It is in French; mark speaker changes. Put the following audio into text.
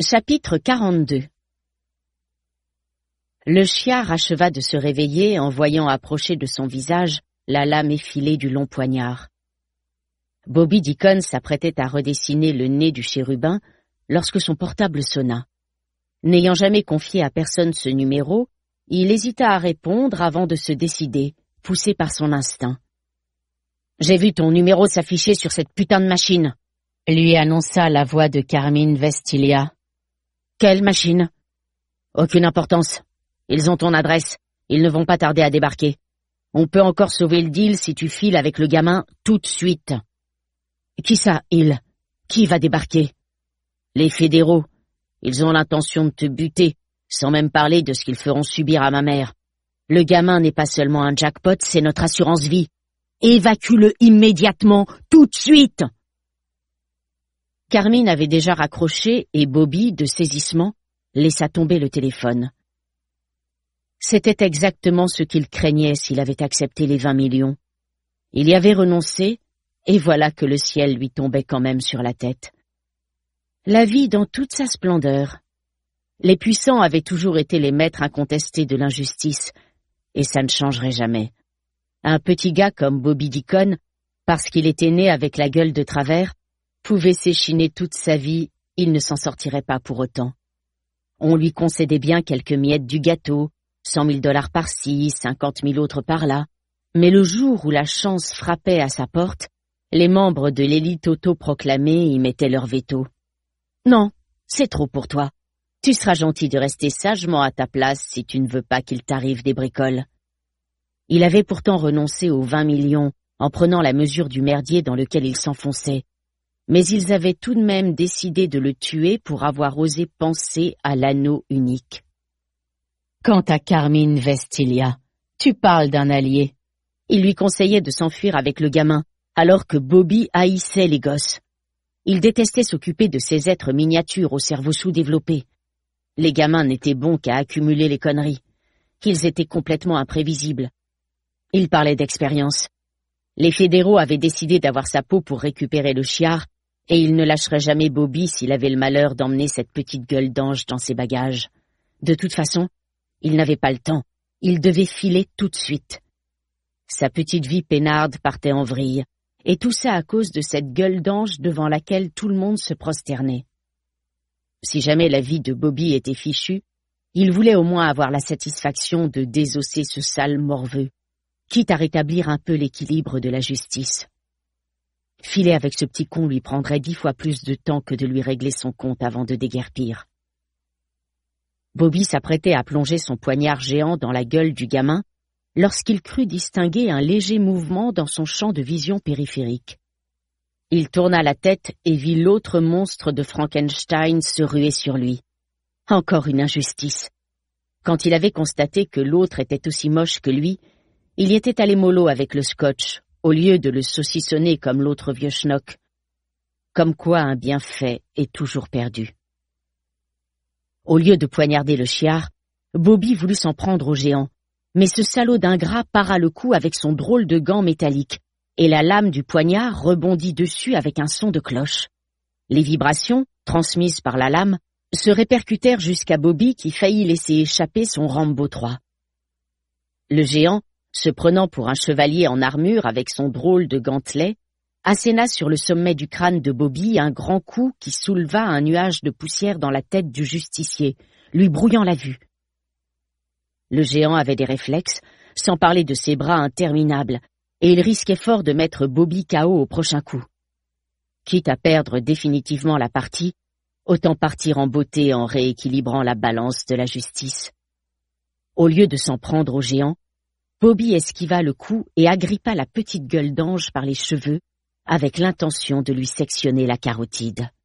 Speaker 1: Chapitre 42. Le chiard acheva de se réveiller en voyant approcher de son visage la lame effilée du long poignard. Bobby Deacon s'apprêtait à redessiner le nez du chérubin lorsque son portable sonna. N'ayant jamais confié à personne ce numéro, il hésita à répondre avant de se décider, poussé par son instinct. « J'ai vu ton numéro s'afficher sur cette putain de machine !» lui annonça la voix de Carmine Vestilia. « Quelle machine ?»« Aucune importance. Ils ont ton adresse. Ils ne vont pas tarder à débarquer. On peut encore sauver le deal si tu files avec le gamin tout de suite. »« Qui ça, ils ? Qui va débarquer ?»« Les fédéraux. Ils ont l'intention de te buter, sans même parler de ce qu'ils feront subir à ma mère. Le gamin n'est pas seulement un jackpot, c'est notre assurance vie. Évacue-le immédiatement, tout de suite !» Carmine avait déjà raccroché et Bobby, de saisissement, laissa tomber le téléphone. C'était exactement ce qu'il craignait s'il avait accepté les 20 millions. Il y avait renoncé, et voilà que le ciel lui tombait quand même sur la tête. La vie dans toute sa splendeur. Les puissants avaient toujours été les maîtres incontestés de l'injustice, et ça ne changerait jamais. Un petit gars comme Bobby Deacon, parce qu'il était né avec la gueule de travers, pouvait s'échiner toute sa vie, il ne s'en sortirait pas pour autant. On lui concédait bien quelques miettes du gâteau, 100 000 $ par-ci, 50 000 autres par-là, mais le jour où la chance frappait à sa porte, les membres de l'élite autoproclamée y mettaient leur veto. « Non, c'est trop pour toi. Tu seras gentil de rester sagement à ta place si tu ne veux pas qu'il t'arrive des bricoles. » Il avait pourtant renoncé aux 20 millions en prenant la mesure du merdier dans lequel il s'enfonçait, mais ils avaient tout de même décidé de le tuer pour avoir osé penser à l'anneau unique. Quant à Carmine Vestilia, tu parles d'un allié. Il lui conseillait de s'enfuir avec le gamin, alors que Bobby haïssait les gosses. Il détestait s'occuper de ces êtres miniatures au cerveau sous-développé. Les gamins n'étaient bons qu'à accumuler les conneries. Ils étaient complètement imprévisibles. Il parlait d'expérience. Les fédéraux avaient décidé d'avoir sa peau pour récupérer le chiard, et il ne lâcherait jamais Bobby s'il avait le malheur d'emmener cette petite gueule d'ange dans ses bagages. De toute façon, il n'avait pas le temps. Il devait filer tout de suite. Sa petite vie peinarde partait en vrille, et tout ça à cause de cette gueule d'ange devant laquelle tout le monde se prosternait. Si jamais la vie de Bobby était fichue, il voulait au moins avoir la satisfaction de désosser ce sale morveux, quitte à rétablir un peu l'équilibre de la justice. Filer avec ce petit con lui prendrait 10 fois plus de temps que de lui régler son compte avant de déguerpir. Bobby s'apprêtait à plonger son poignard géant dans la gueule du gamin lorsqu'il crut distinguer un léger mouvement dans son champ de vision périphérique. Il tourna la tête et vit l'autre monstre de Frankenstein se ruer sur lui. Encore une injustice. Quand il avait constaté que l'autre était aussi moche que lui, il y était allé mollo avec le scotch, au lieu de le saucissonner comme l'autre vieux schnock. Comme quoi un bienfait est toujours perdu. Au lieu de poignarder le chiard, Bobby voulut s'en prendre au géant, mais ce salaud d'ingrat para le coup avec son drôle de gant métallique, et la lame du poignard rebondit dessus avec un son de cloche. Les vibrations, transmises par la lame, se répercutèrent jusqu'à Bobby qui faillit laisser échapper son Rambo 3. Le géant, se prenant pour un chevalier en armure avec son drôle de gantelet, asséna sur le sommet du crâne de Bobby un grand coup qui souleva un nuage de poussière dans la tête du justicier, lui brouillant la vue. Le géant avait des réflexes, sans parler de ses bras interminables, et il risquait fort de mettre Bobby KO au prochain coup. Quitte à perdre définitivement la partie, autant partir en beauté en rééquilibrant la balance de la justice. Au lieu de s'en prendre au géant, Bobby esquiva le coup et agrippa la petite gueule d'ange par les cheveux, avec l'intention de lui sectionner la carotide.